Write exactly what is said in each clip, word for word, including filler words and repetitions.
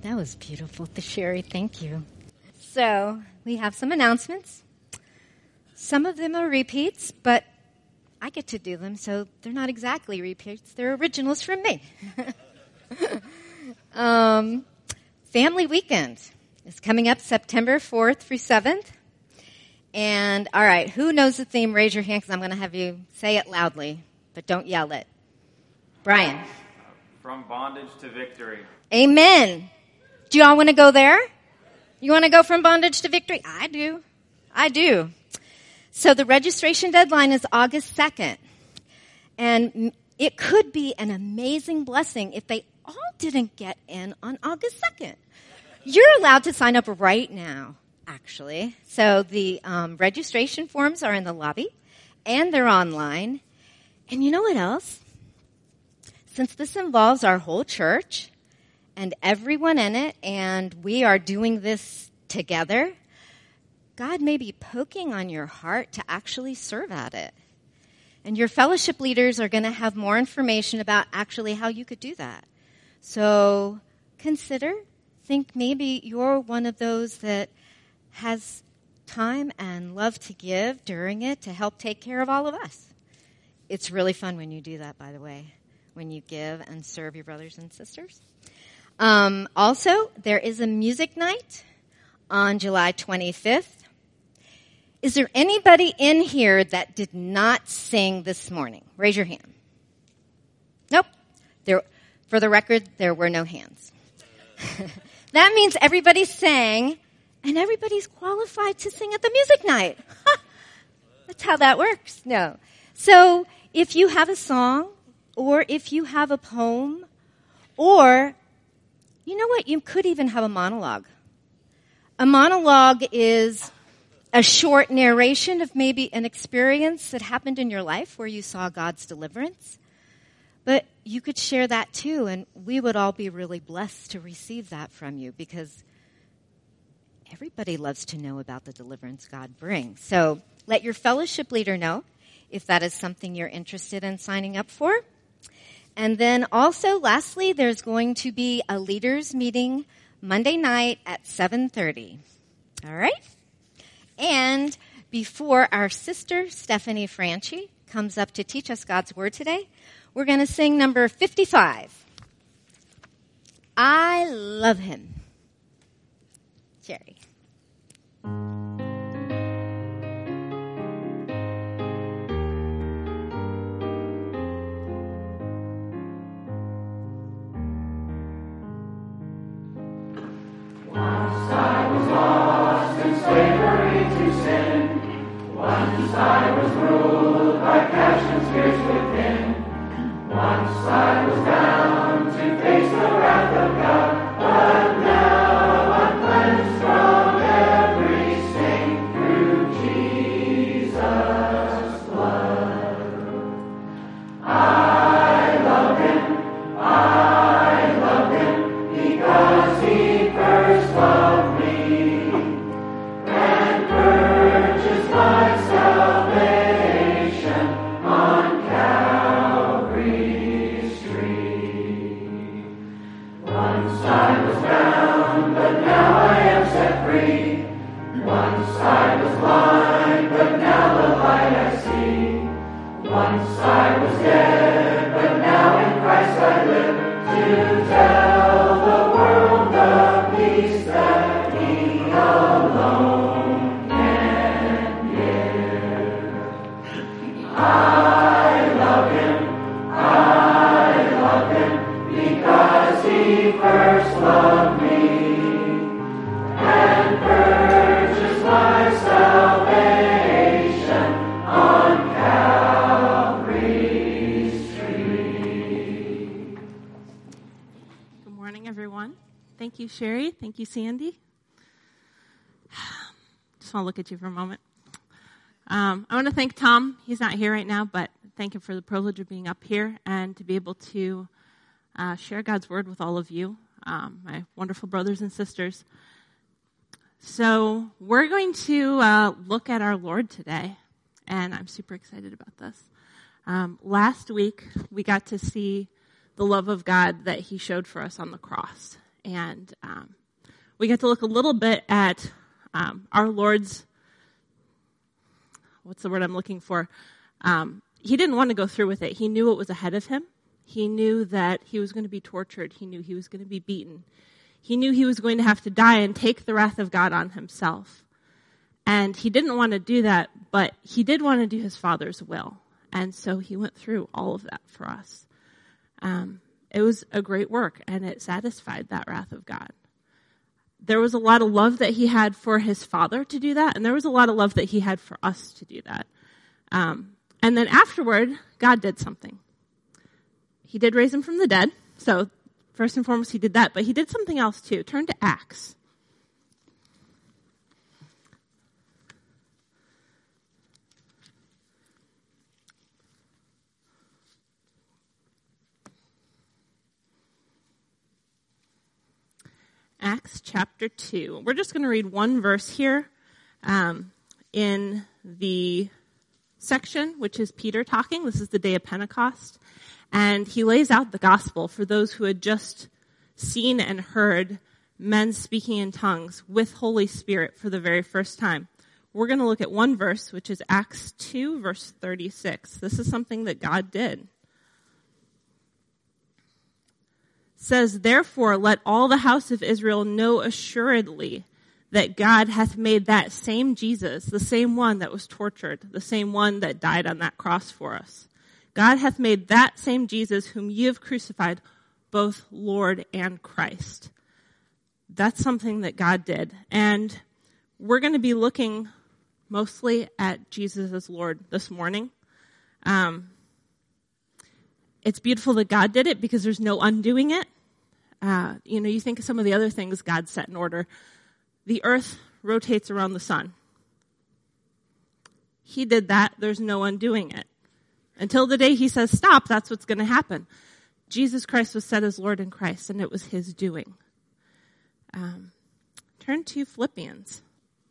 That was beautiful, Sherry. Thank you. So we have some announcements. Some of them are repeats, but I get to do them, so they're not exactly repeats. They're originals from me. um, Family Weekend is coming up September fourth through seventh. And, all right, who knows the theme? Raise your hand because I'm going to have you say it loudly, but don't yell it. Brian. From bondage to victory. Amen. Do you all want to go there? You want to go from bondage to victory? I do. I do. So the registration deadline is August second. And it could be an amazing blessing if they all didn't get in on August second. You're allowed to sign up right now, actually. So the um, registration forms are in the lobby, and they're online. And you know what else? Since this involves our whole church and everyone in it, and we are doing this together, God may be poking on your heart to actually serve at it. And your fellowship leaders are going to have more information about actually how you could do that. So consider, think maybe you're one of those that has time and love to give during it to help take care of all of us. It's really fun when you do that, by the way, when you give and serve your brothers and sisters. Um, also, there is a music night on July twenty-fifth. Is there anybody in here that did not sing this morning? Raise your hand. Nope. There, for the record, there were no hands. That means everybody sang, and everybody's qualified to sing at the music night. That's how that works. No. So if you have a song, or if you have a poem, or, you know what, you could even have a monologue. A monologue is a short narration of maybe an experience that happened in your life where you saw God's deliverance. But you could share that too, and we would all be really blessed to receive that from you because everybody loves to know about the deliverance God brings. So let your fellowship leader know if that is something you're interested in signing up for. And then also, lastly, there's going to be a leaders meeting Monday night at seven thirty. All right? And before our sister, Stephanie Franchi, comes up to teach us God's Word today, we're going to sing number fifty-five. I love him. Jerry. Thank you, Sherry. Thank you, Sandy. Just want to look at you for a moment. Um, I want to thank Tom. He's not here right now, but thank him for the privilege of being up here and to be able to uh, share God's Word with all of you, um, my wonderful brothers and sisters. So we're going to uh, look at our Lord today, and I'm super excited about this. Um, last week, we got to see the love of God that he showed for us on the cross. And um, we get to look a little bit at um, our Lord's, what's the word I'm looking for? Um, he didn't want to go through with it. He knew what was ahead of him. He knew that he was going to be tortured. He knew he was going to be beaten. He knew he was going to have to die and take the wrath of God on himself. And he didn't want to do that, but he did want to do his Father's will. And so he went through all of that for us. Um, it was a great work, and it satisfied that wrath of God. There was a lot of love that he had for his Father to do that, and there was a lot of love that he had for us to do that. Um, and then afterward, God did something. He did raise him from the dead, so first and foremost he did that, but he did something else too. Turn to Acts. Acts chapter two. We're just going to read one verse here um, in the section, which is Peter talking. This is the day of Pentecost. And he lays out the gospel for those who had just seen and heard men speaking in tongues with Holy Spirit for the very first time. We're going to look at one verse, which is Acts two, verse thirty-six. This is something that God did. Says, therefore, let all the house of Israel know assuredly that God hath made that same Jesus, the same one that was tortured, the same one that died on that cross for us. God hath made that same Jesus whom ye have crucified, both Lord and Christ. That's something that God did. And we're going to be looking mostly at Jesus as Lord this morning. Um, It's beautiful that God did it because there's no undoing it. Uh, you know, you think of some of the other things God set in order. The earth rotates around the sun. He did that. There's no undoing it. Until the day he says stop, that's what's going to happen. Jesus Christ was set as Lord in Christ, and it was his doing. Um, turn to Philippians.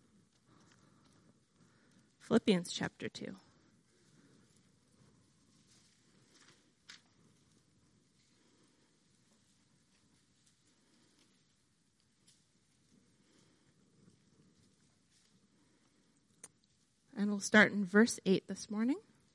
Philippians chapter two. And we'll start in verse eight this morning.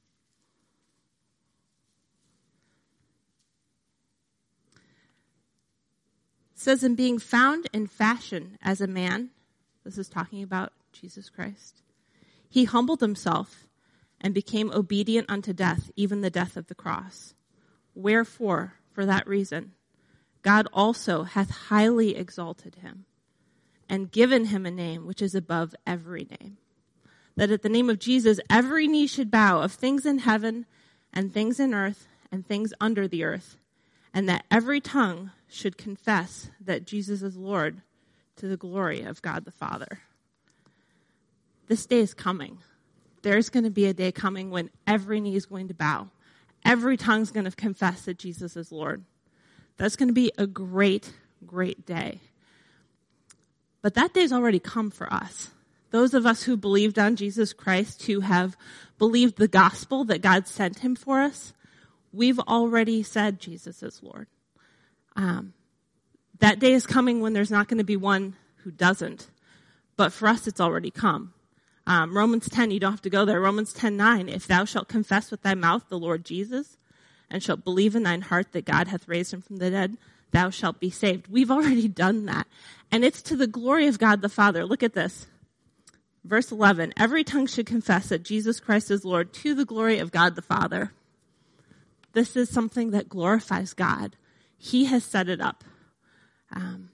It says, in being found in fashion as a man, this is talking about Jesus Christ, he humbled himself and became obedient unto death, even the death of the cross. Wherefore, for that reason, God also hath highly exalted him and given him a name which is above every name, that at the name of Jesus every knee should bow, of things in heaven and things in earth and things under the earth, and that every tongue should confess that Jesus is Lord, to the glory of God the Father. This day is coming. There's going to be a day coming when every knee is going to bow. Every tongue is going to confess that Jesus is Lord. That's going to be a great, great day. But that day's already come for us. Those of us who believed on Jesus Christ, who have believed the gospel that God sent him for us, we've already said Jesus is Lord. Um, that day is coming when there's not going to be one who doesn't. But for us, it's already come. Um, Romans ten, you don't have to go there. Romans ten nine, if thou shalt confess with thy mouth the Lord Jesus, and shalt believe in thine heart that God hath raised him from the dead, thou shalt be saved. We've already done that. And it's to the glory of God the Father. Look at this. Verse eleven, every tongue should confess that Jesus Christ is Lord, to the glory of God the Father. This is something that glorifies God. He has set it up. Um,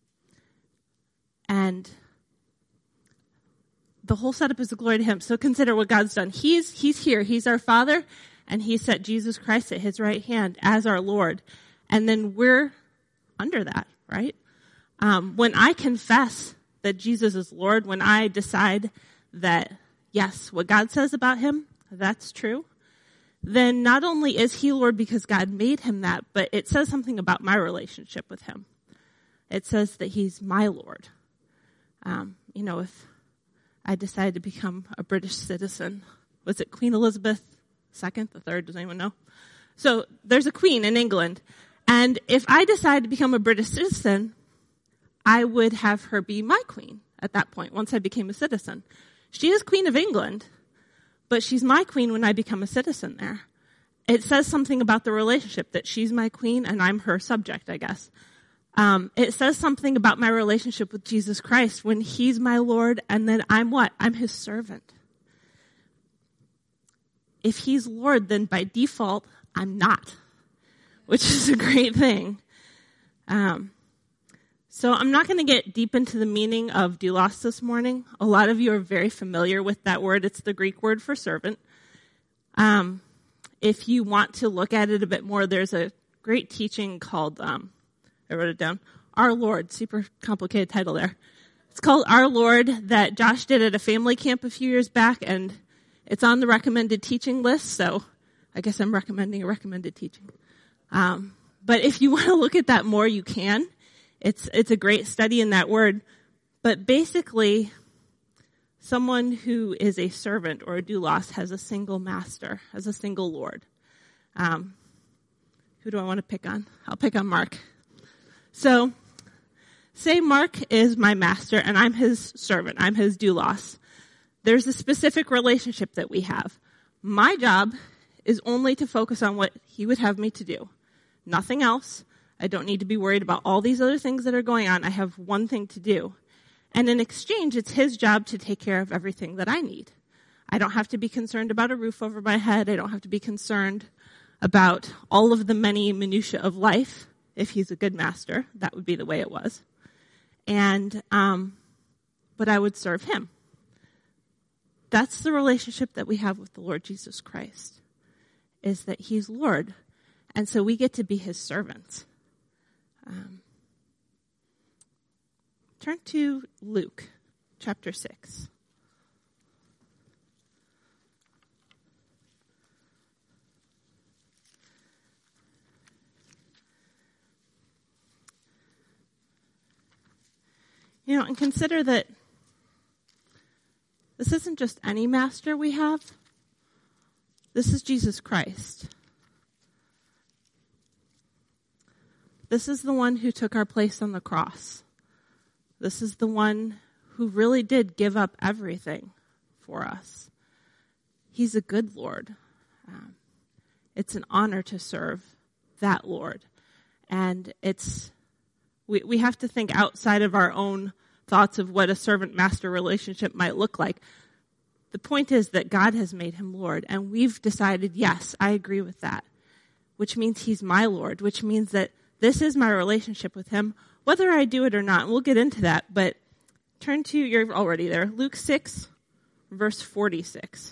and the whole setup is the glory to him. So consider what God's done. He's, he's here. He's our Father, and he set Jesus Christ at his right hand as our Lord. And then we're under that, right? Um, when I confess that Jesus is Lord, when I decide that, yes, what God says about him, that's true, then not only is he Lord because God made him that, but it says something about my relationship with him. It says that he's my Lord. Um, you know, if I decide to become a British citizen, was it Queen Elizabeth the Second, the Third, does anyone know? So there's a queen in England, and if I decide to become a British citizen, I would have her be my queen at that point, once I became a citizen. She is Queen of England, but she's my queen when I become a citizen there. It says something about the relationship, that she's my queen and I'm her subject, I guess. Um, it says something about my relationship with Jesus Christ when he's my Lord, and then I'm what? I'm his servant. If he's Lord, then by default, I'm not, which is a great thing. Um, so I'm not going to get deep into the meaning of doulos this morning. A lot of you are very familiar with that word. It's the Greek word for servant. Um, if you want to look at it a bit more, there's a great teaching called, um, I wrote it down, Our Lord, super complicated title there. It's called Our Lord, that Josh did at a family camp a few years back, and it's on the recommended teaching list, so I guess I'm recommending a recommended teaching. Um, but if you want to look at that more, you can. It's it's a great study in that word. But basically, someone who is a servant or a doulos has a single master, has a single Lord. Um, who do I want to pick on? I'll pick on Mark. So, say Mark is my master and I'm his servant. I'm his doulos. There's a specific relationship that we have. My job is only to focus on what he would have me to do. Nothing else. I don't need to be worried about all these other things that are going on. I have one thing to do. And in exchange, it's his job to take care of everything that I need. I don't have to be concerned about a roof over my head. I don't have to be concerned about all of the many minutiae of life. If he's a good master, that would be the way it was. And, um, but I would serve him. That's the relationship that we have with the Lord Jesus Christ, is that he's Lord. And so we get to be his servants. Um, turn to Luke chapter six. You know, and consider that this isn't just any master we have. This is Jesus Christ. This is the one who took our place on the cross. This is the one who really did give up everything for us. He's a good Lord. Um, it's an honor to serve that Lord. And it's we, we have to think outside of our own thoughts of what a servant-master relationship might look like. The point is that God has made him Lord, and we've decided, yes, I agree with that, which means he's my Lord, which means that this is my relationship with him, whether I do it or not. And we'll get into that, but turn to, you're already there, Luke six, verse forty-six.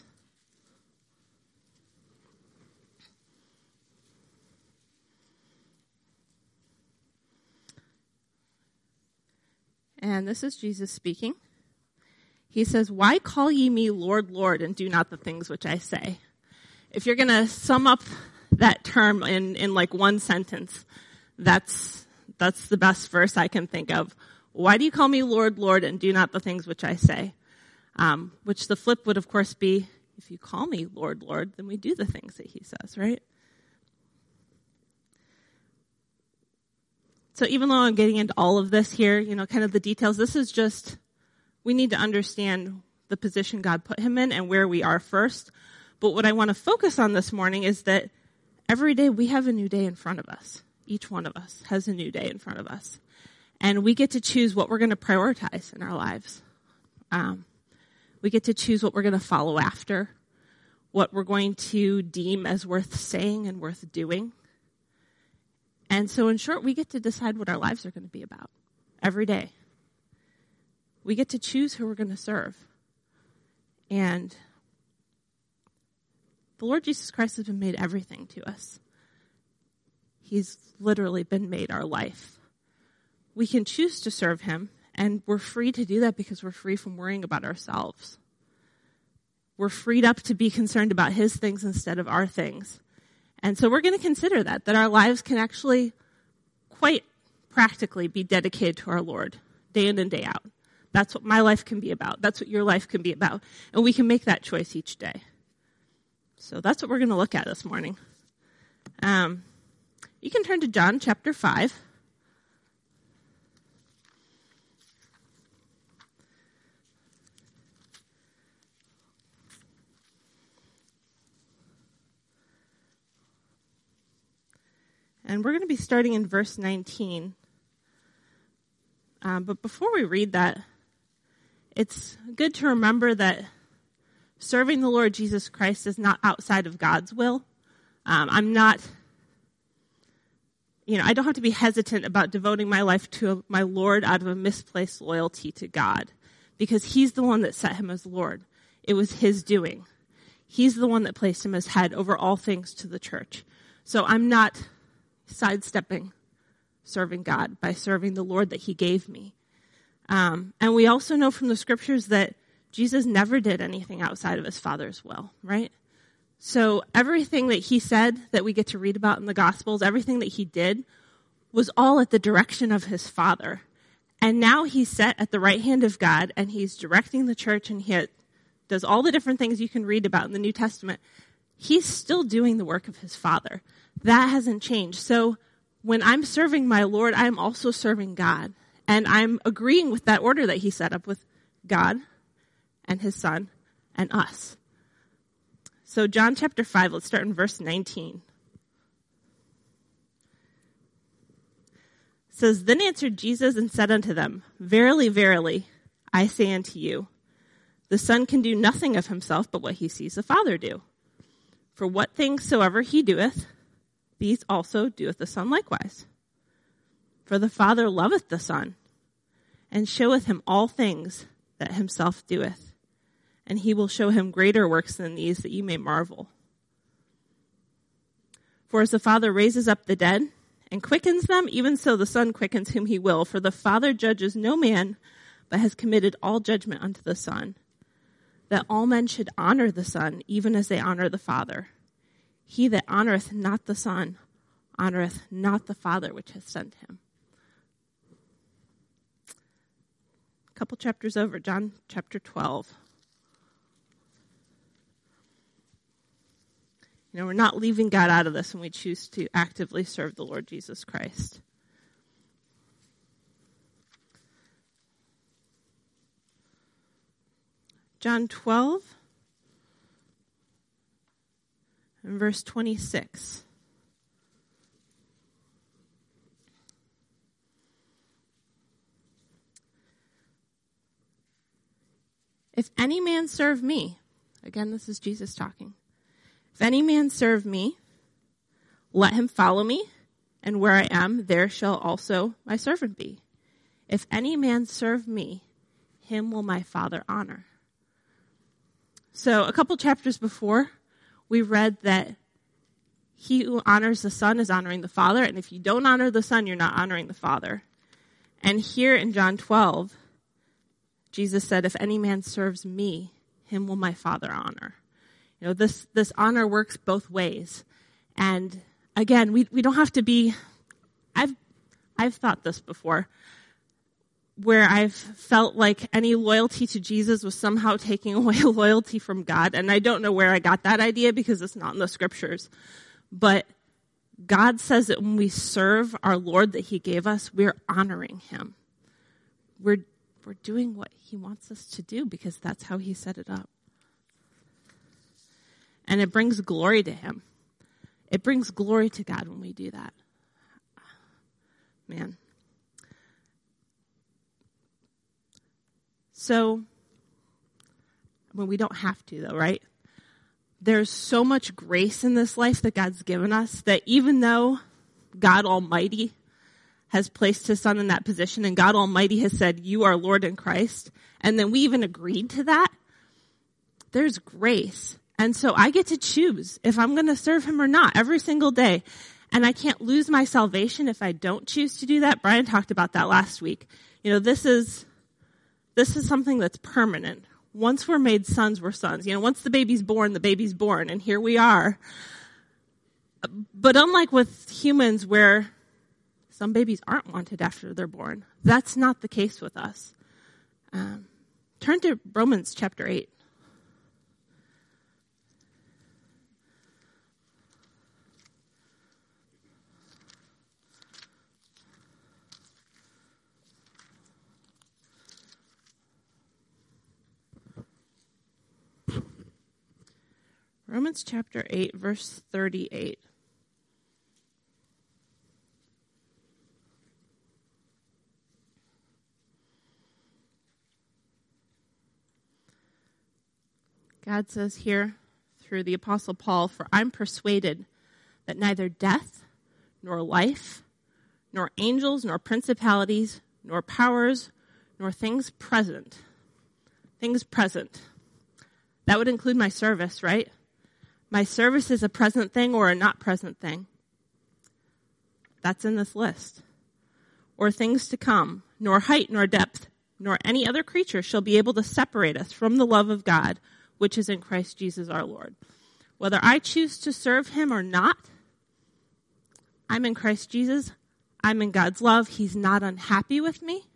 And this is Jesus speaking. He says, "Why call ye me Lord, Lord, and do not the things which I say?" If you're going to sum up that term in, in like one sentence, that's that's the best verse I can think of. Why do you call me Lord, Lord, and do not the things which I say? Um, which the flip would, of course, be, if you call me Lord, Lord, then we do the things that he says, right? So even though I'm getting into all of this here, you know, kind of the details, this is just, we need to understand the position God put him in and where we are first. But what I want to focus on this morning is that every day we have a new day in front of us. Each one of us has a new day in front of us. And we get to choose what we're going to prioritize in our lives. Um, we get to choose what we're going to follow after, what we're going to deem as worth saying and worth doing. And so in short, we get to decide what our lives are going to be about every day. We get to choose who we're going to serve. And the Lord Jesus Christ has been made everything to us. He's literally been made our life. We can choose to serve him, and we're free to do that because we're free from worrying about ourselves. We're freed up to be concerned about his things instead of our things. And so we're going to consider that, that our lives can actually quite practically be dedicated to our Lord day in and day out. That's what my life can be about. That's what your life can be about. And we can make that choice each day. So that's what we're going to look at this morning. Um, you can turn to John chapter five. And we're going to be starting in verse nineteen. Um, but before we read that, it's good to remember that serving the Lord Jesus Christ is not outside of God's will. Um, I'm not, you know, I don't have to be hesitant about devoting my life to my Lord out of a misplaced loyalty to God, because he's the one that set him as Lord. It was his doing. He's the one that placed him as head over all things to the church. So I'm not sidestepping serving God by serving the Lord that he gave me. Um, and we also know from the scriptures that Jesus never did anything outside of his Father's will, right? So everything that he said that we get to read about in the Gospels, everything that he did was all at the direction of his Father. And now he's set at the right hand of God, and he's directing the church, and he does all the different things you can read about in the New Testament. He's still doing the work of his Father. That hasn't changed. So when I'm serving my Lord, I'm also serving God. And I'm agreeing with that order that he set up with God and his Son and us. So John chapter five, let's start in verse nineteen. It says, Then answered Jesus and said unto them, Verily, verily, I say unto you, the Son can do nothing of himself but what he sees the Father do. For what things soever he doeth, these also doeth the Son likewise. For the Father loveth the Son, and showeth him all things that himself doeth. And he will show him greater works than these, that ye may marvel. For as the Father raises up the dead, and quickens them, even so the Son quickens whom he will. For the Father judges no man, but has committed all judgment unto the Son, that all men should honor the Son, even as they honor the Father. He that honoreth not the Son, honoreth not the Father which hath sent him. A couple chapters over, John chapter twelve. You know, we're not leaving God out of this when we choose to actively serve the Lord Jesus Christ. John twelve and verse twenty-six. If any man serve me, again, this is Jesus talking. If any man serve me, let him follow me, and where I am, there shall also my servant be. If any man serve me, him will my Father honor. So a couple chapters before, we read that he who honors the Son is honoring the Father, and if you don't honor the Son, you're not honoring the Father. And here in John twelve, Jesus said, if any man serves me, him will my Father honor. You know, this, this honor works both ways. And again, we, we don't have to be, I've, I've thought this before, where I've felt like any loyalty to Jesus was somehow taking away loyalty from God. And I don't know where I got that idea because it's not in the scriptures. But God says that when we serve our Lord that he gave us, we're honoring him. We're, we're doing what he wants us to do because that's how he set it up. And it brings glory to him. It brings glory to God when we do that. Man. So, well, we don't have to though, right? There's so much grace in this life that God's given us that even though God Almighty has placed his Son in that position and God Almighty has said, you are Lord in Christ, and then we even agreed to that, there's grace. And so I get to choose if I'm going to serve him or not every single day. And I can't lose my salvation if I don't choose to do that. Brian talked about that last week. You know, this is, this is something that's permanent. Once we're made sons, we're sons. You know, once the baby's born, the baby's born. And here we are. But unlike with humans where some babies aren't wanted after they're born, that's not the case with us. Um, turn to Romans chapter eight. Romans chapter eight, verse thirty-eight. God says here through the Apostle Paul, "For I'm persuaded that neither death, nor life, nor angels, nor principalities, nor powers, nor things present." Things present. That would include my service, right? My service is a present thing or a not present thing. That's in this list. "Or things to come, nor height, nor depth, nor any other creature shall be able to separate us from the love of God, which is in Christ Jesus our Lord." Whether I choose to serve him or not, I'm in Christ Jesus. I'm in God's love. He's not unhappy with me.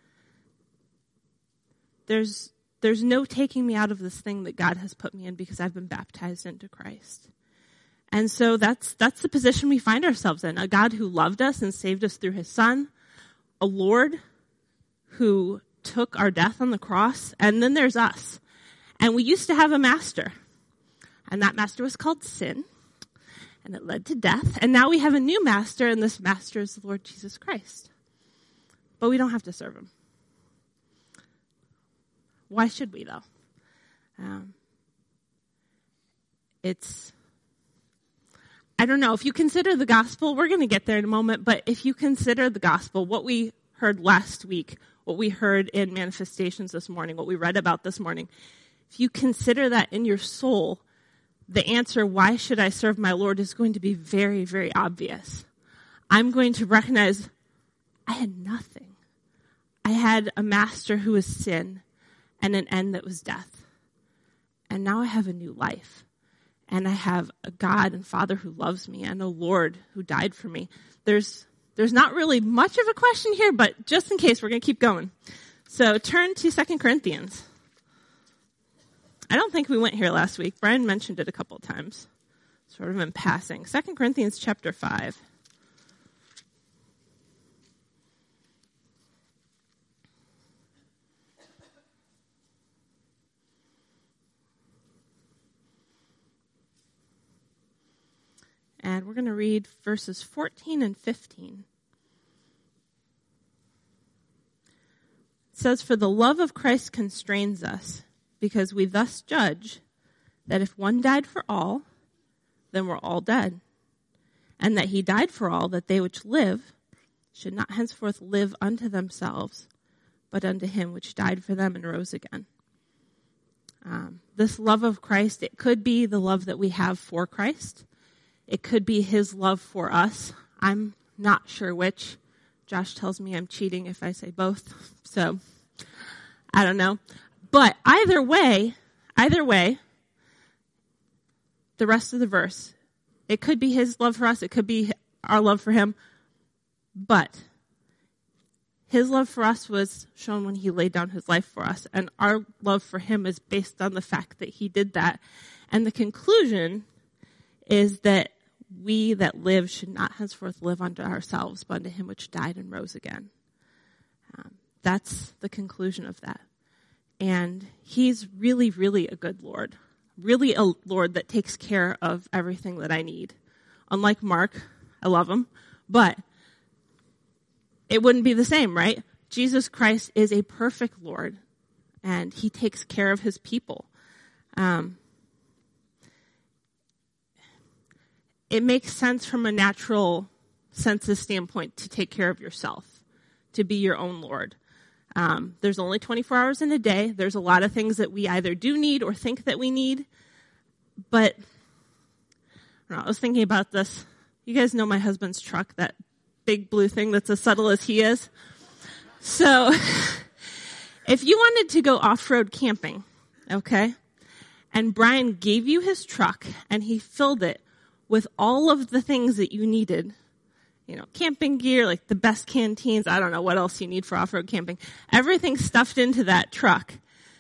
There's, there's no taking me out of this thing that God has put me in because I've been baptized into Christ. And so that's, that's the position we find ourselves in. A God who loved us and saved us through his Son. A Lord who took our death on the cross. And then there's us. And we used to have a master. And that master was called sin. And it led to death. And now we have a new master, and this master is the Lord Jesus Christ. But we don't have to serve him. Why should we, though? Um, it's, I don't know. If you consider the gospel, we're going to get there in a moment, but if you consider the gospel, what we heard last week, what we heard in manifestations this morning, what we read about this morning, if you consider that in your soul, the answer, why should I serve my Lord, is going to be very, very obvious. I'm going to recognize I had nothing. I had a master who was sin and an end that was death. And now I have a new life. And I have a God and Father who loves me and a Lord who died for me. There's, there's not really much of a question here, but just in case, we're going to keep going. So turn to Second Corinthians. I don't think we went here last week. Brian mentioned it a couple of times, sort of in passing. Second Corinthians chapter five. And we're going to read verses fourteen and fifteen. It says, "For the love of Christ constrains us, because we thus judge that if one died for all, then we're all dead. And that he died for all, that they which live should not henceforth live unto themselves, but unto him which died for them and rose again." Um, this love of Christ, it could be the love that we have for Christ. It could be his love for us. I'm not sure which. Josh tells me I'm cheating if I say both. So, I don't know. But either way, either way, the rest of the verse, it could be his love for us. It could be our love for him. But his love for us was shown when he laid down his life for us. And our love for him is based on the fact that he did that. And the conclusion is that we that live should not henceforth live unto ourselves, but unto him which died and rose again. Um, that's the conclusion of that. And he's really, really a good Lord. Really a Lord that takes care of everything that I need. Unlike Mark, I love him, but it wouldn't be the same, right? Jesus Christ is a perfect Lord, and he takes care of his people. Um, it makes sense from a natural census standpoint to take care of yourself, to be your own Lord. Um, there's only twenty-four hours in a day. There's a lot of things that we either do need or think that we need. But I don't know, I was thinking about this. You guys know my husband's truck, that big blue thing that's as subtle as he is. So if you wanted to go off-road camping, okay, and Brian gave you his truck and he filled it with all of the things that you needed, you know, camping gear, like the best canteens, I don't know what else you need for off-road camping, everything stuffed into that truck,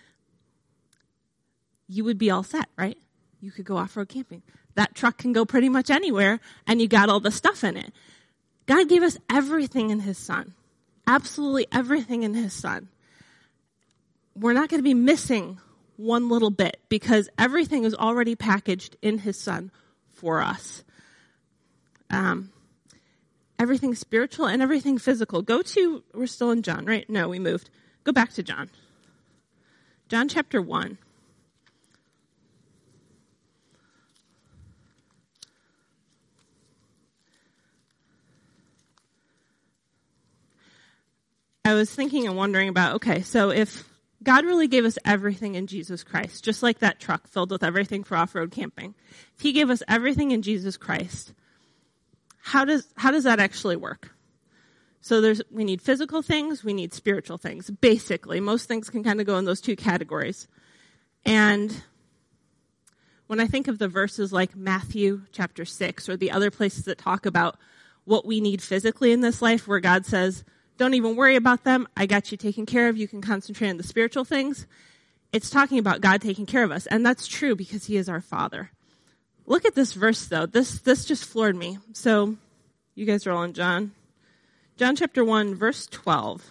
you would be all set, right? You could go off-road camping. That truck can go pretty much anywhere, and you got all the stuff in it. God gave us everything in his Son. Absolutely everything in his Son. We're not going to be missing one little bit because everything is already packaged in his Son for us. Um, everything spiritual and everything physical. Go to, we're still in John, right? No, we moved. Go back to John. John chapter one. I was thinking and wondering about, okay, so if God really gave us everything in Jesus Christ, just like that truck filled with everything for off-road camping, if he gave us everything in Jesus Christ, how does how does that actually work? So there's we need physical things, we need spiritual things. Basically, most things can kind of go in those two categories. And when I think of the verses like Matthew chapter six or the other places that talk about what we need physically in this life, where God says, don't even worry about them, I got you taken care of, you can concentrate on the spiritual things. It's talking about God taking care of us, and that's true because he is our Father. Look at this verse, though. This this just floored me. So, you guys are all in John. John chapter one, verse twelve.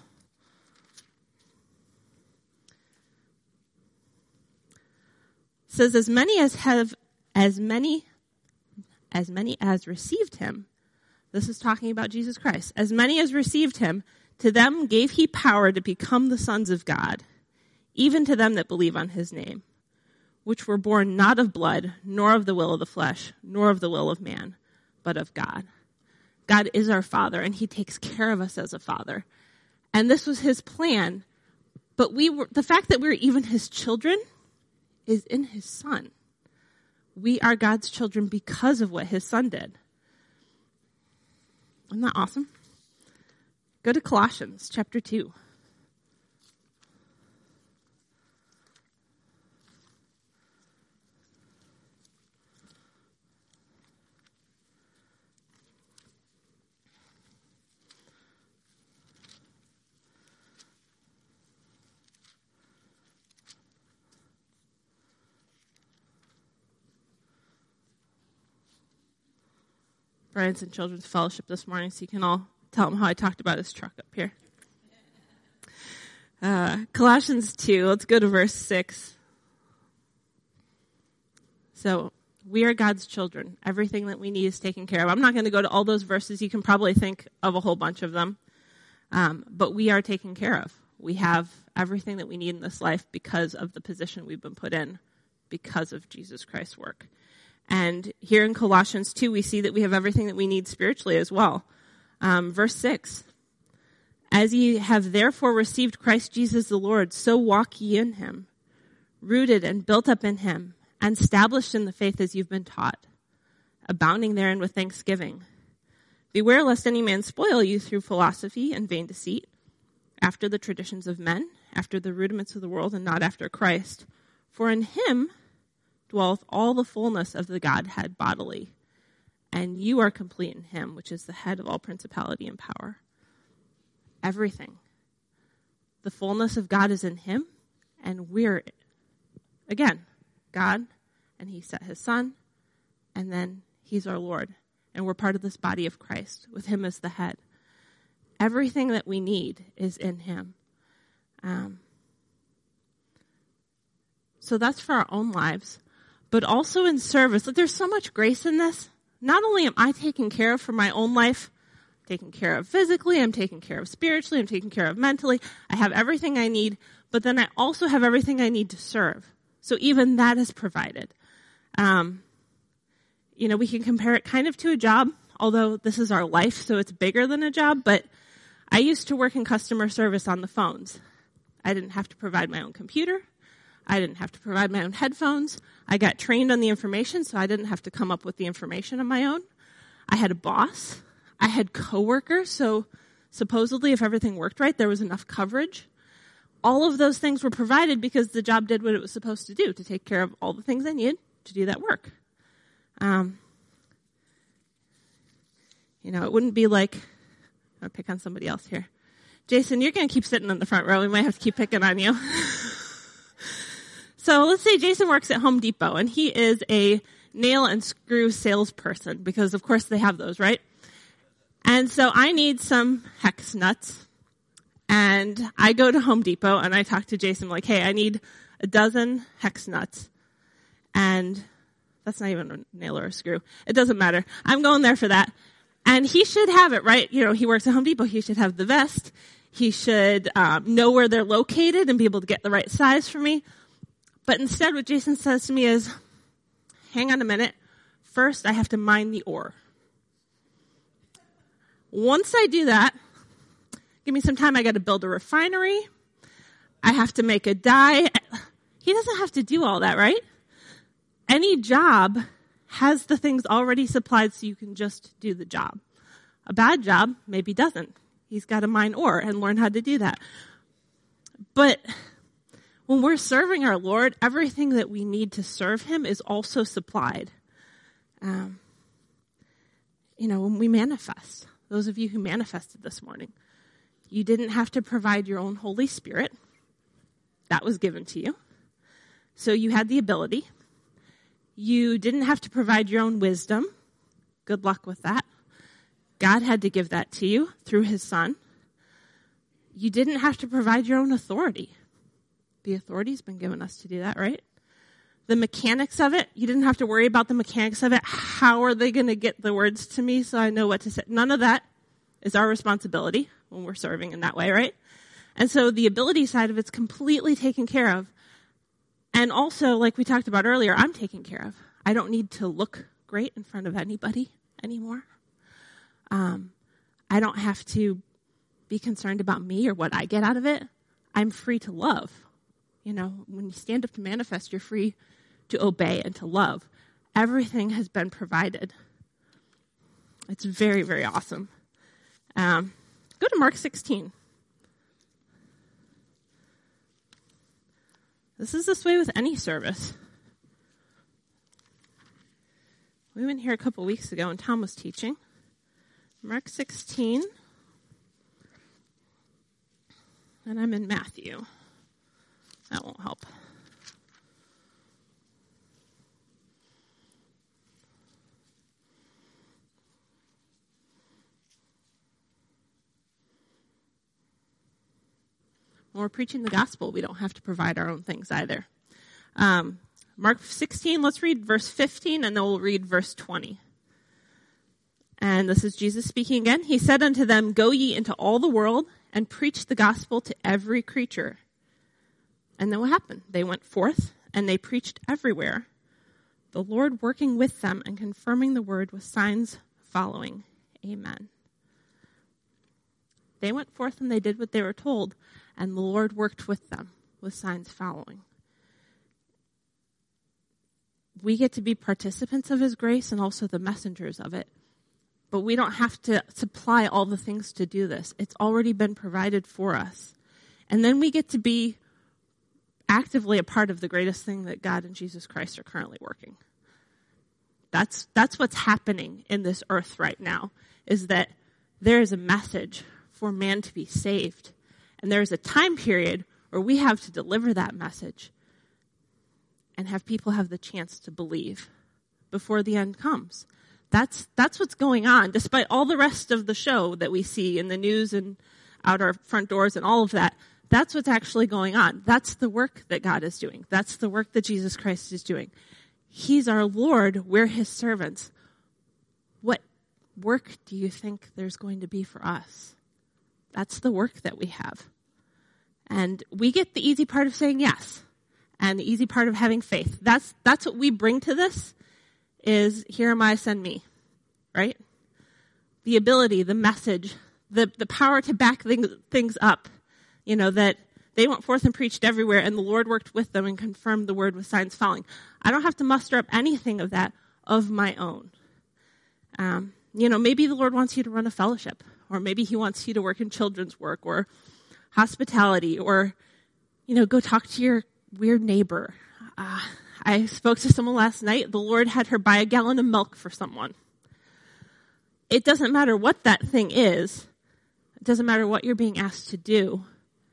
It says, as many as have, as many, as many as received him, this is talking about Jesus Christ, as many as received him, to them gave he power to become the sons of God, even to them that believe on his name, which were born not of blood, nor of the will of the flesh, nor of the will of man, but of God. God is our Father, and he takes care of us as a father. And this was his plan. But we were, the fact that we're even his children is in his Son. We are God's children because of what his Son did. Isn't that awesome? Go to Colossians chapter two. Brian's in Children's Fellowship this morning, so you can all tell him how I talked about his truck up here. Uh, Colossians two, let's go to verse six. So, we are God's children. Everything that we need is taken care of. I'm not going to go to all those verses. You can probably think of a whole bunch of them. Um, but we are taken care of. We have everything that we need in this life because of the position we've been put in, because of Jesus Christ's work. And here in Colossians two, we see that we have everything that we need spiritually as well. Um, verse six, as ye have therefore received Christ Jesus the Lord, so walk ye in him, rooted and built up in him, and established in the faith as you've been taught, abounding therein with thanksgiving. Beware lest any man spoil you through philosophy and vain deceit, after the traditions of men, after the rudiments of the world, and not after Christ. For in him dwelleth all the fullness of the Godhead bodily, and you are complete in him, which is the head of all principality and power. Everything. The fullness of God is in him, and we're, again, God, and he set his Son, and then he's our Lord, and we're part of this body of Christ, with him as the head. Everything that we need is in him. Um, so that's for our own lives. But also in service. Like, there's so much grace in this. Not only am I taken care of for my own life, I'm taken care of physically, I'm taken care of spiritually, I'm taken care of mentally. I have everything I need, but then I also have everything I need to serve. So even that is provided. Um, you know, we can compare it kind of to a job, although this is our life, so it's bigger than a job. But I used to work in customer service on the phones. I didn't have to provide my own computer. I didn't have to provide my own headphones. I got trained on the information, so I didn't have to come up with the information on my own. I had a boss. I had coworkers, so supposedly if everything worked right, there was enough coverage. All of those things were provided because the job did what it was supposed to do, to take care of all the things I needed to do that work. Um, you know, it wouldn't be like, I'll pick on somebody else here. Jason, you're going to keep sitting in the front row. We might have to keep picking on you. So let's say Jason works at Home Depot, and he is a nail and screw salesperson, because of course they have those, right? And so I need some hex nuts, and I go to Home Depot, and I talk to Jason like, hey, I need a dozen hex nuts. And that's not even a nail or a screw. It doesn't matter. I'm going there for that. And he should have it, right? You know, he works at Home Depot. He should have the vest. He should um, know where they're located and be able to get the right size for me. But instead, what Jason says to me is, hang on a minute. First, I have to mine the ore. Once I do that, Give me some time. I got to build a refinery. I have to make a dye. He doesn't have to do all that, right? Any job has the things already supplied so you can just do the job. A bad job maybe doesn't. He's got to mine ore and learn how to do that. But when we're serving our Lord, everything that we need to serve him is also supplied. Um, you know, when we manifest, those of you who manifested this morning, you didn't have to provide your own Holy Spirit. That was given to you. So you had the ability. You didn't have to provide your own wisdom. Good luck with that. God had to give that to you through his son. You didn't have to provide your own authority. The authority's been given us to do that, right? The mechanics of it, you didn't have to worry about the mechanics of it. How are they going to get the words to me so I know what to say? None of that is our responsibility when we're serving in that way, right? And so the ability side of it's completely taken care of. And also, like we talked about earlier, I'm taken care of. I don't need to look great in front of anybody anymore. Um, I don't have to be concerned about me or what I get out of it. I'm free to love. You know, when you stand up to manifest, you're free to obey and to love. Everything has been provided. It's very, very awesome. Um, go to Mark sixteen. This is this way with any service. We went here a couple weeks ago and Tom was teaching. Mark sixteen. And I'm in Matthew. That won't help. When we're preaching the gospel, we don't have to provide our own things either. Um, Mark sixteen, let's read verse fifteen, and then we'll read verse twenty. And this is Jesus speaking again. He said unto them, Go ye into all the world, and preach the gospel to every creature. And then what happened? They went forth, and they preached everywhere, the Lord working with them and confirming the word with signs following. Amen. They went forth and they did what they were told, and the Lord worked with them with signs following. We get to be participants of his grace and also the messengers of it. But we don't have to supply all the things to do this. It's already been provided for us. And then we get to be actively a part of the greatest thing that God and Jesus Christ are currently working. That's that's what's happening in this earth right now, is that there is a message for man to be saved. And there is a time period where we have to deliver that message and have people have the chance to believe before the end comes. That's that's what's going on, despite all the rest of the show that we see in the news and out our front doors and all of that. That's what's actually going on. That's the work that God is doing. That's the work that Jesus Christ is doing. He's our Lord. We're his servants. What work do you think there's going to be for us? That's the work that we have. And we get the easy part of saying yes, and the easy part of having faith. That's that's what we bring to this, is here am I, send me, right? The ability, the message, the, the power to back things, things up, you know, that they went forth and preached everywhere, and the Lord worked with them and confirmed the word with signs following. I don't have to muster up anything of that of my own. Um, you know, maybe the Lord wants you to run a fellowship, or maybe he wants you to work in children's work or hospitality, or, you know, go talk to your weird neighbor. Uh, I spoke to someone last night. The Lord had her buy a gallon of milk for someone. It doesn't matter what that thing is. It doesn't matter what you're being asked to do.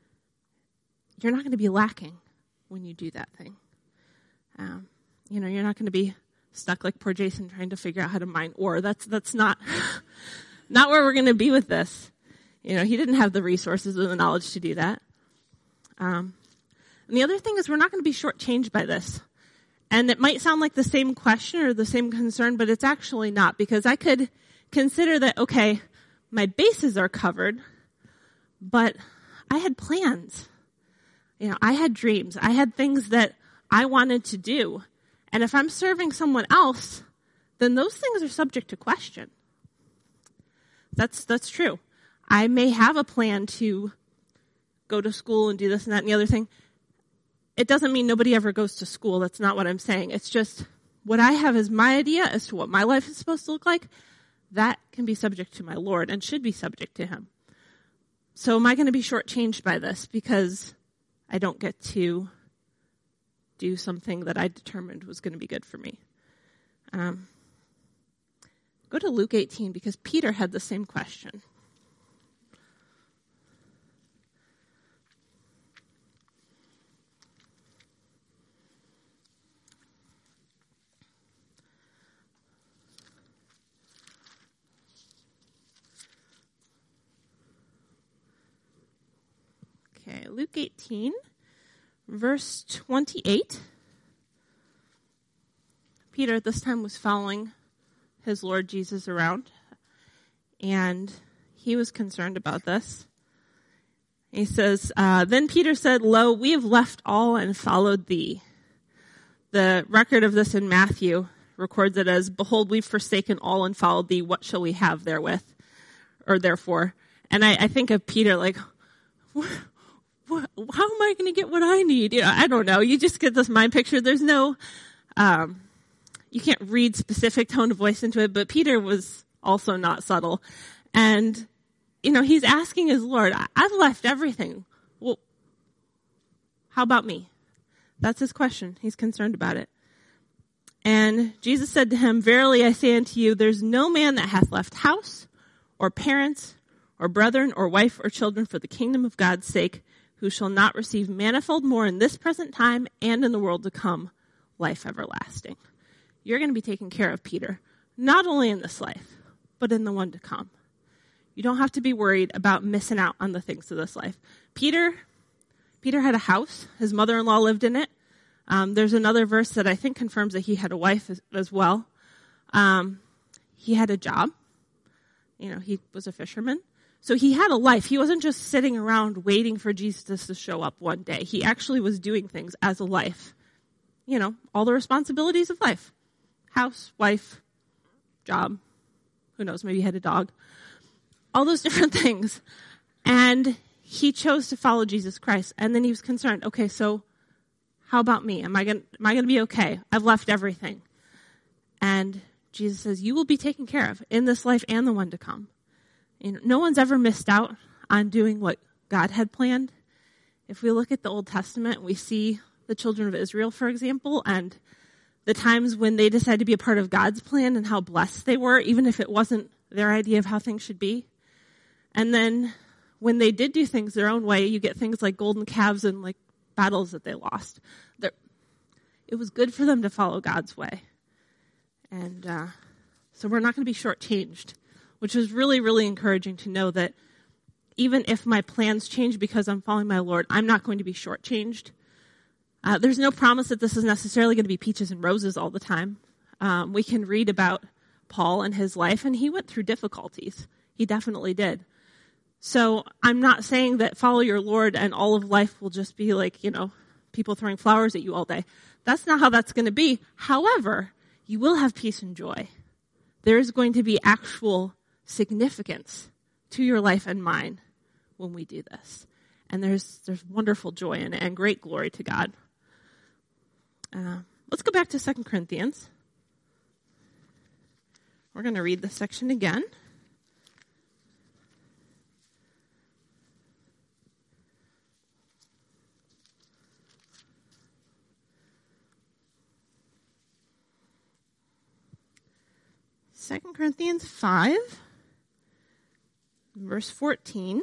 You're not going to be lacking when you do that thing. Um, you know, you're not going to be stuck like poor Jason trying to figure out how to mine ore. That's that's not not where we're going to be with this. You know, he didn't have the resources or the knowledge to do that. Um, and the other thing is, we're not going to be shortchanged by this. And it might sound like the same question or the same concern, but it's actually not, because I could consider that, okay, my bases are covered, but I had plans. You know, I had dreams. I had things that I wanted to do. And if I'm serving someone else, then those things are subject to question. That's that's true. I may have a plan to go to school and do this and that and the other thing. It doesn't mean nobody ever goes to school. That's not what I'm saying. It's just what I have as my idea as to what my life is supposed to look like, that can be subject to my Lord and should be subject to him. So am I going to be shortchanged by this because I don't get to do something that I determined was going to be good for me? Um, go to Luke eighteen, because Peter had the same question. Okay, Luke eighteen, verse twenty-eight. Peter at this time was following his Lord Jesus around, and he was concerned about this. He says, uh, Then Peter said, Lo, we have left all and followed thee. The record of this in Matthew records it as, Behold, we've forsaken all and followed thee. What shall we have therewith? Or therefore? And I, I think of Peter like, what? What, how am I going to get what I need? You know, I don't know. You just get this mind picture. There's no, um, you can't read specific tone of voice into it, but Peter was also not subtle. And, you know, he's asking his Lord, I've left everything. Well, how about me? That's his question. He's concerned about it. And Jesus said to him, Verily I say unto you, there's no man that hath left house or parents or brethren or wife or children for the kingdom of God's sake, who shall not receive manifold more in this present time and in the world to come, life everlasting. You're going to be taken care of, Peter, not only in this life, but in the one to come. You don't have to be worried about missing out on the things of this life. Peter, Peter had a house. His mother-in-law lived in it. Um, there's another verse that I think confirms that he had a wife as, as well. Um, he had a job. You know, he was a fisherman. So he had a life. He wasn't just sitting around waiting for Jesus to show up one day. He actually was doing things as a life. You know, all the responsibilities of life. House, wife, job. Who knows, maybe he had a dog. All those different things. And he chose to follow Jesus Christ. And then he was concerned, okay, so how about me? Am I going am I going to be okay? I've left everything. And Jesus says, you will be taken care of in this life and the one to come. You know, no one's ever missed out on doing what God had planned. If we look at the Old Testament, we see the children of Israel, for example, and the times when they decided to be a part of God's plan and how blessed they were, even if it wasn't their idea of how things should be. And then when they did do things their own way, you get things like golden calves and like battles that they lost. They're, it was good for them to follow God's way. And uh, so we're not going to be shortchanged, which is really, really encouraging to know that even if my plans change because I'm following my Lord, I'm not going to be shortchanged. Uh, there's no promise that this is necessarily going to be peaches and roses all the time. Um, we can read about Paul and his life, and he went through difficulties. He definitely did. So I'm not saying that follow your Lord and all of life will just be like, you know, people throwing flowers at you all day. That's not how that's going to be. However, you will have peace and joy. There is going to be actual significance to your life and mine when we do this. And there's there's wonderful joy in it and great glory to God. Uh, let's go back to Second Corinthians. We're going to read this section again. Second Corinthians five, verse fourteen.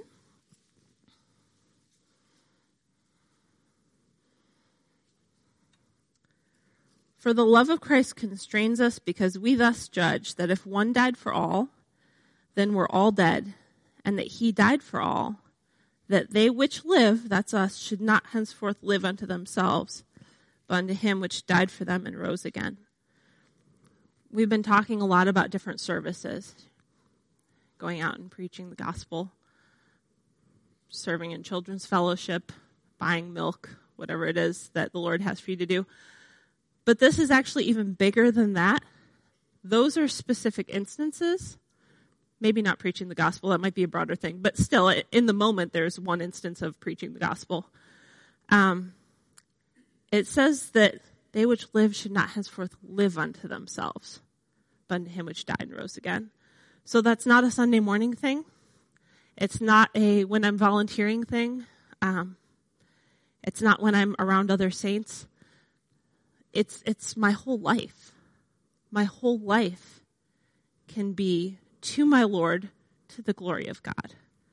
For the love of Christ constrains us, because we thus judge that if one died for all, then we're all dead, and that he died for all, that they which live, that's us, should not henceforth live unto themselves, but unto him which died for them and rose again. We've been talking a lot about different services, going out and preaching the gospel, serving in children's fellowship, buying milk, whatever it is that the Lord has for you to do. But this is actually even bigger than that. Those are specific instances. maybe not preaching the gospel, that might be a broader thing, but still, in the moment, there's one instance of preaching the gospel. Um, it says that they which live should not henceforth live unto themselves, but unto him which died and rose again. So that's not a Sunday morning thing. It's not a when I'm volunteering thing. Um, it's not when I'm around other saints. It's it's my whole life. My whole life can be to my Lord, to the glory of God.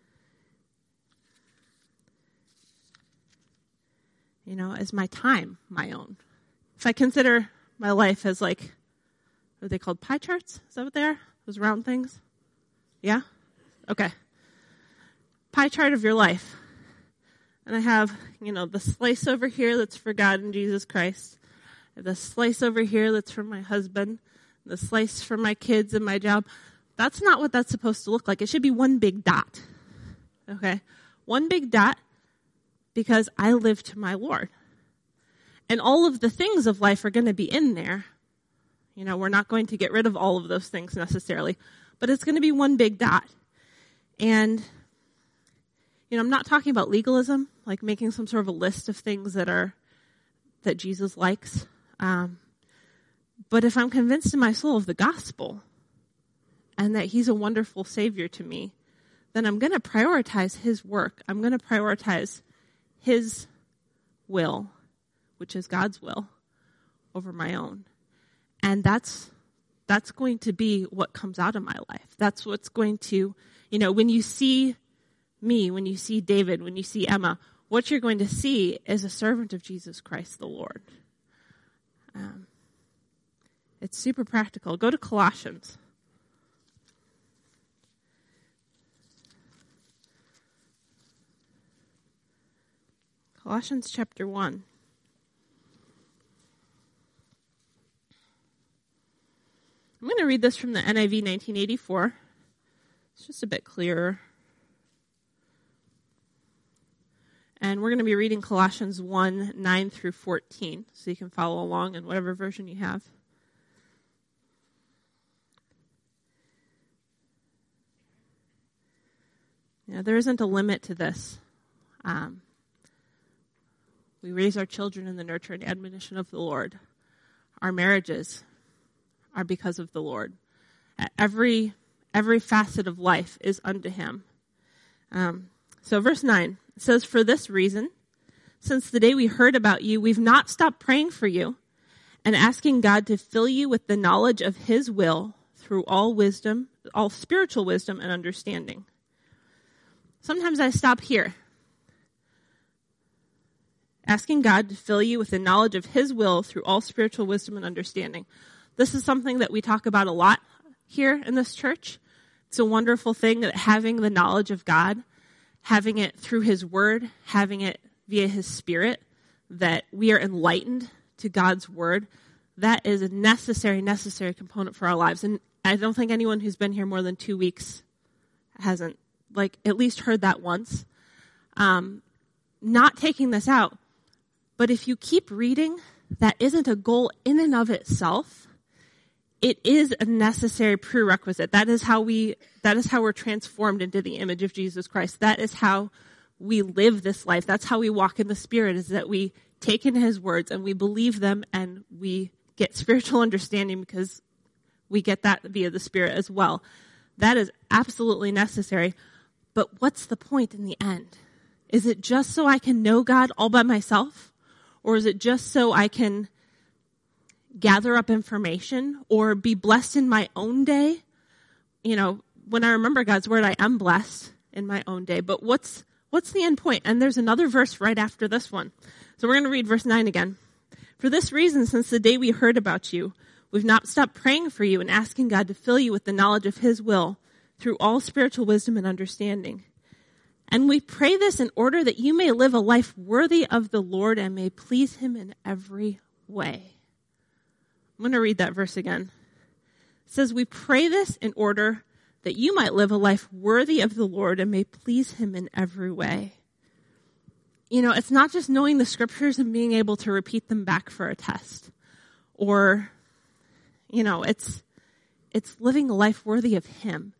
You know, as my time, my own. If I consider my life as like, what are they called, pie charts? Is that what they are? Those round things? Yeah? Okay. Pie chart of your life. And I have, you know, the slice over here that's for God and Jesus Christ. I have the slice over here that's for my husband. The slice for my kids and my job. That's not what that's supposed to look like. It should be one big dot. Okay? One big dot because I live to my Lord. And all of the things of life are going to be in there. You know, we're not going to get rid of all of those things necessarily. But it's going to be one big dot. And, you know, I'm not talking about legalism, like making some sort of a list of things that are, that Jesus likes. Um, but if I'm convinced in my soul of the gospel and that he's a wonderful Savior to me, then I'm going to prioritize his work. I'm going to prioritize his will, which is God's will, over my own. And that's that's going to be what comes out of my life. That's what's going to, you know, when you see me, when you see David, when you see Emma, what you're going to see is a servant of Jesus Christ the Lord. Um, it's super practical. Go to Colossians. Colossians chapter one. I'm going to read this from the N I V nineteen eighty-four. It's just a bit clearer. And we're going to be reading Colossians one, nine through fourteen, so you can follow along in whatever version you have. Yeah, there isn't a limit to this. Um, we raise our children in the nurture and admonition of the Lord. Our marriages are because of the Lord. Every every facet of life is unto him. Um, so verse nine, it says, "For this reason, since the day we heard about you, we've not stopped praying for you and asking God to fill you with the knowledge of his will through all wisdom, all spiritual wisdom and understanding." Sometimes I stop here. Asking God to fill you with the knowledge of his will through all spiritual wisdom and understanding. This is something that we talk about a lot here in this church. It's a wonderful thing that having the knowledge of God, having it through his word, having it via his spirit, that we are enlightened to God's word, that is a necessary, necessary component for our lives. And I don't think anyone who's been here more than two weeks hasn't, like, at least heard that once. Um, not taking this out, but if you keep reading, that isn't a goal in and of itself. It is a necessary prerequisite. That is how we, that is how we're transformed into the image of Jesus Christ. That is how we live this life. That's how we walk in the Spirit, is that we take in his words and we believe them and we get spiritual understanding because we get that via the Spirit as well. That is absolutely necessary. But what's the point in the end? Is it just so I can know God all by myself? Or is it just so I can gather up information or be blessed in my own day? You know, when I remember God's word, I am blessed in my own day. But what's what's the end point? And there's another verse right after this one. So we're going to read verse nine again. "For this reason, since the day we heard about you, we've not stopped praying for you and asking God to fill you with the knowledge of his will through all spiritual wisdom and understanding. And we pray this in order that you may live a life worthy of the Lord and may please him in every way." I'm going to read that verse again. It says, "We pray this in order that you might live a life worthy of the Lord and may please him in every way." You know, it's not just knowing the scriptures and being able to repeat them back for a test. Or, you know, it's it's living a life worthy of him.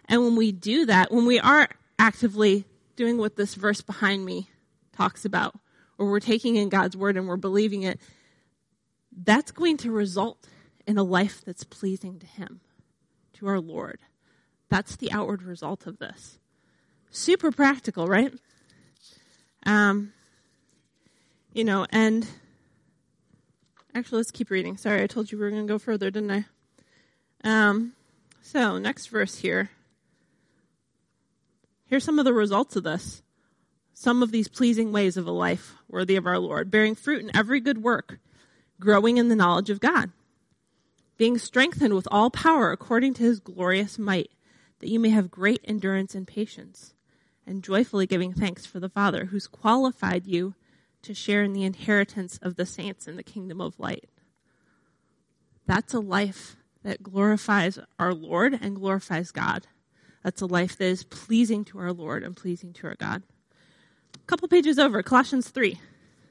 And when we do that, when we are actively doing what this verse behind me talks about, or we're taking in God's word and we're believing it, that's going to result in a life that's pleasing to him, to our Lord. That's the outward result of this. Super practical, right? Um, you know, and actually, let's keep reading. Sorry, I told you we were going to go further, didn't I? Um, so, next verse here. Here's some of the results of this. Some of these pleasing ways of a life worthy of our Lord. Bearing fruit in every good work, growing in the knowledge of God, being strengthened with all power according to his glorious might, that you may have great endurance and patience, and joyfully giving thanks for the Father, who's qualified you to share in the inheritance of the saints in the kingdom of light. That's a life that glorifies our Lord and glorifies God. That's a life that is pleasing to our Lord and pleasing to our God. A couple pages over, Colossians three.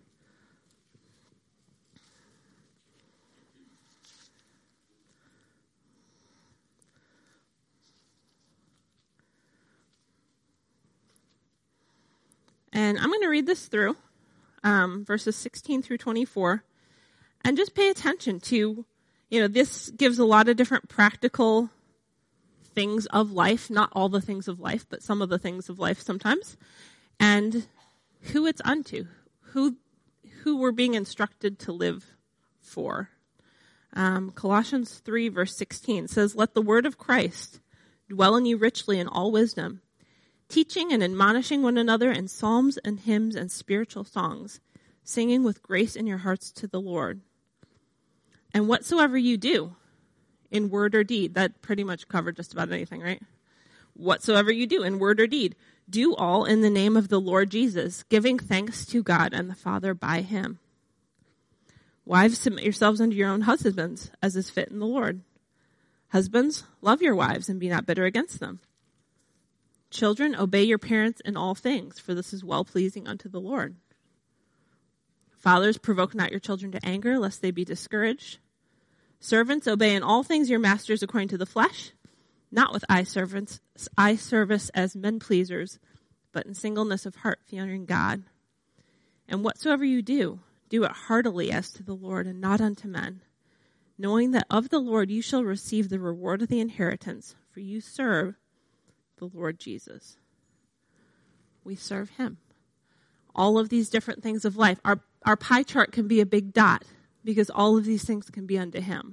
And I'm going to read this through, um, verses sixteen through twenty-four, and just pay attention to, you know, this gives a lot of different practical things of life, not all the things of life, but some of the things of life sometimes, and who it's unto, who who we're being instructed to live for. Um, Colossians three, verse sixteen says, "Let the word of Christ dwell in you richly in all wisdom, teaching and admonishing one another in psalms and hymns and spiritual songs, singing with grace in your hearts to the Lord. And whatsoever you do, in word or deed," that pretty much covered just about anything, right? "Whatsoever you do, in word or deed, do all in the name of the Lord Jesus, giving thanks to God and the Father by him. Wives, submit yourselves unto your own husbands, as is fit in the Lord. Husbands, love your wives and be not bitter against them. Children, obey your parents in all things, for this is well-pleasing unto the Lord. Fathers, provoke not your children to anger, lest they be discouraged. Servants, obey in all things your masters according to the flesh, not with eye servants, eye service as men pleasers, but in singleness of heart, fearing God. And whatsoever you do, do it heartily as to the Lord and not unto men, knowing that of the Lord you shall receive the reward of the inheritance, for you serve the Lord Jesus." We serve him. All of these different things of life. Our, our pie chart can be a big dot because all of these things can be unto him.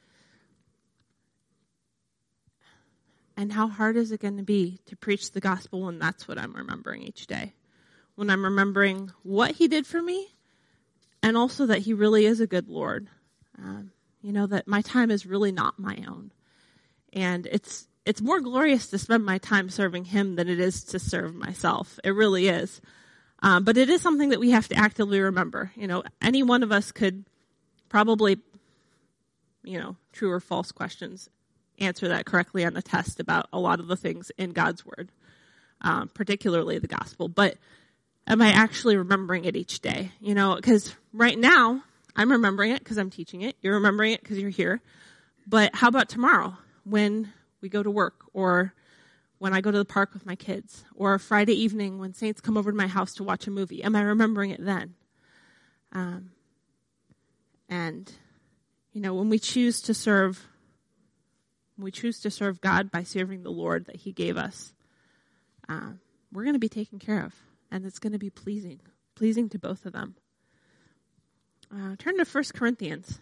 And how hard is it going to be to preach the gospel when that's what I'm remembering each day? When I'm remembering what he did for me and also that he really is a good Lord. Um, you know, that my time is really not my own. And it's It's more glorious to spend my time serving him than it is to serve myself. It really is. Um, but it is something that we have to actively remember. You know, any one of us could probably, you know, true or false questions, answer that correctly on the test about a lot of the things in God's word, um, particularly the gospel. But am I actually remembering it each day? You know, because right now I'm remembering it because I'm teaching it. You're remembering it because you're here. But how about tomorrow when we go to work, or when I go to the park with my kids, or Friday evening when saints come over to my house to watch a movie? Am I remembering it then? Um, and, you know, when we choose to serve, when we choose to serve God by serving the Lord that he gave us, uh, we're going to be taken care of, and it's going to be pleasing, pleasing to both of them. Uh, turn to First Corinthians.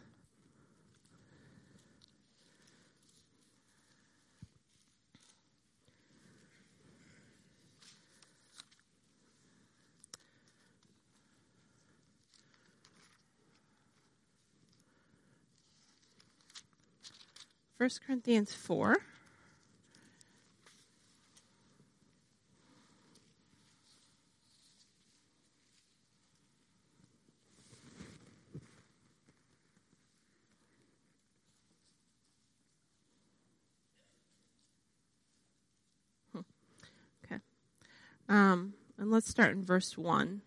First Corinthians four. Hmm. Okay. Um, and let's start in verse one.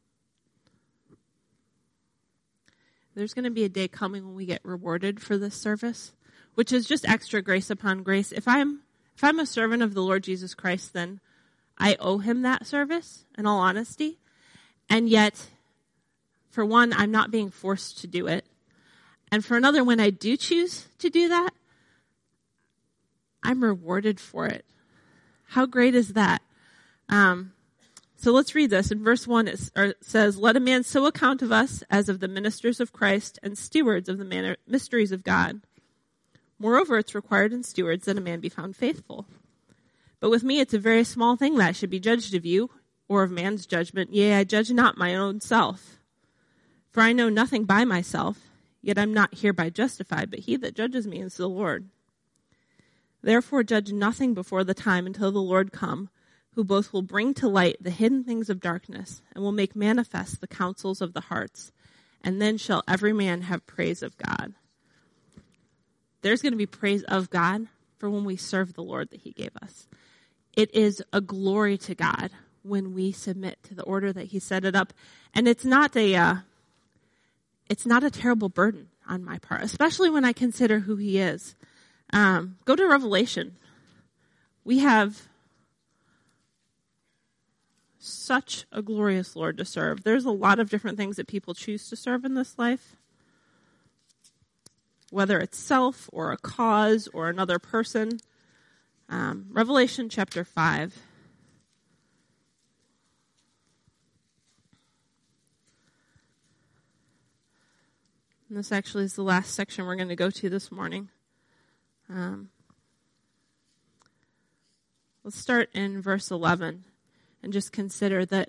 There's going to be a day coming when we get rewarded for this service, which is just extra grace upon grace. If I'm If I'm a servant of the Lord Jesus Christ, then I owe him that service, in all honesty. And yet, for one, I'm not being forced to do it. And for another, when I do choose to do that, I'm rewarded for it. How great is that? Um, so let's read this. In verse one, it says, "Let a man so account of us as of the ministers of Christ and stewards of the manner, mysteries of God. Moreover, it's required in stewards that a man be found faithful. But with me it's a very small thing that I should be judged of you, or of man's judgment. Yea, I judge not my own self. For I know nothing by myself, yet I'm not hereby justified, but he that judges me is the Lord. Therefore judge nothing before the time until the Lord come, who both will bring to light the hidden things of darkness, and will make manifest the counsels of the hearts. And then shall every man have praise of God." There's going to be praise of God for when we serve the Lord that he gave us. It is a glory to God when we submit to the order that he set it up. And it's not a, uh, it's not a terrible burden on my part, especially when I consider who he is. Um, go to Revelation. We have such a glorious Lord to serve. There's a lot of different things that people choose to serve in this life, whether it's self or a cause or another person. Um, Revelation chapter five. And this actually is the last section we're going to go to this morning. Um, let's start in verse eleven and just consider that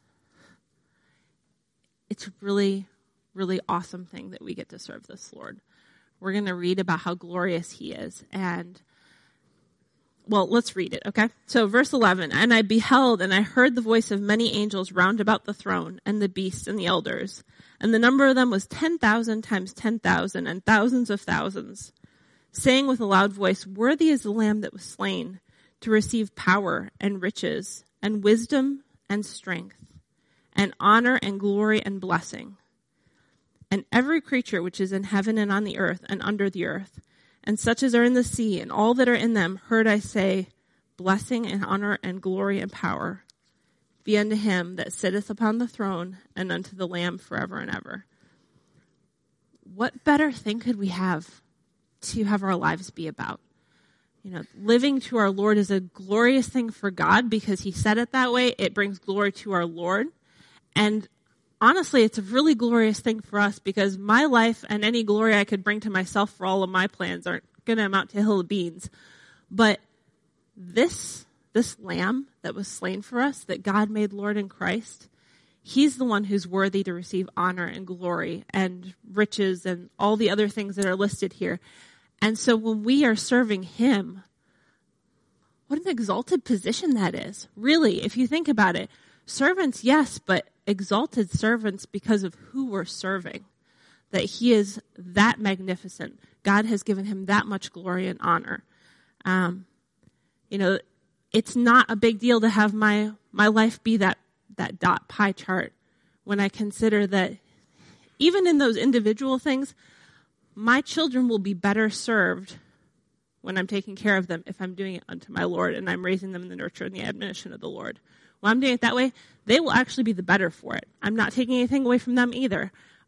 it's a really, really awesome thing that we get to serve this Lord. We're going to read about how glorious he is. And, well, let's read it, okay? So verse eleven, "And I beheld, and I heard the voice of many angels round about the throne, and the beast, and the elders. And the number of them was ten thousand times ten thousand, and thousands of thousands, saying with a loud voice, Worthy is the Lamb that was slain, to receive power, and riches, and wisdom, and strength, and honor, and glory, and blessing. And every creature which is in heaven and on the earth and under the earth, and such as are in the sea, and all that are in them, heard I say, Blessing and honor and glory and power be unto him that sitteth upon the throne, and unto the Lamb forever and ever." What better thing could we have to have our lives be about? You know, living to our Lord is a glorious thing for God because he said it that way. It brings glory to our Lord. And honestly, it's a really glorious thing for us because my life and any glory I could bring to myself for all of my plans aren't going to amount to a hill of beans. But this, this lamb that was slain for us, that God made Lord in Christ, he's the one who's worthy to receive honor and glory and riches and all the other things that are listed here. And so when we are serving him, what an exalted position that is. Really, if you think about it, servants, yes, but exalted servants because of who we're serving. That he is that magnificent. God has given him that much glory and honor. Um, you know, it's not a big deal to have my, my life be that, that dot pie chart when I consider that even in those individual things, my children will be better served when I'm taking care of them if I'm doing it unto my Lord and I'm raising them in the nurture and the admonition of the Lord. When I'm doing it that way, they will actually be the better for it. I'm not taking anything away from them either.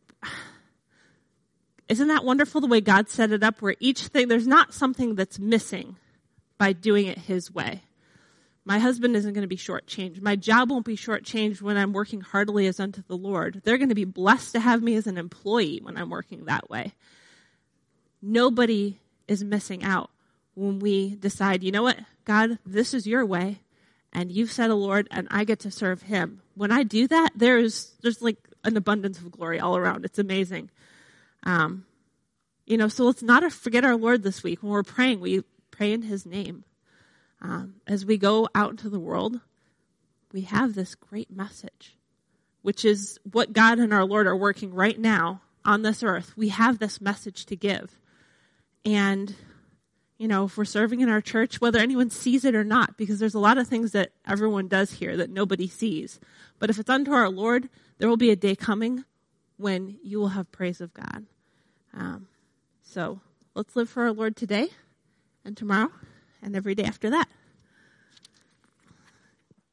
Isn't that wonderful the way God set it up where each thing, there's not something that's missing by doing it his way. My husband isn't going to be shortchanged. My job won't be shortchanged when I'm working heartily as unto the Lord. They're going to be blessed to have me as an employee when I'm working that way. Nobody is missing out when we decide, you know what, God, this is your way, and you've set a Lord, and I get to serve him. When I do that, there's there's like an abundance of glory all around. It's amazing. Um, you know, so let's not forget our Lord this week. When we're praying, we pray in his name. Um, as we go out into the world, we have this great message, which is what God and our Lord are working right now on this earth. We have this message to give. And, you know, if we're serving in our church, whether anyone sees it or not, because there's a lot of things that everyone does here that nobody sees. But if it's unto our Lord, there will be a day coming when you will have praise of God. Um, so let's live for our Lord today and tomorrow and every day after that.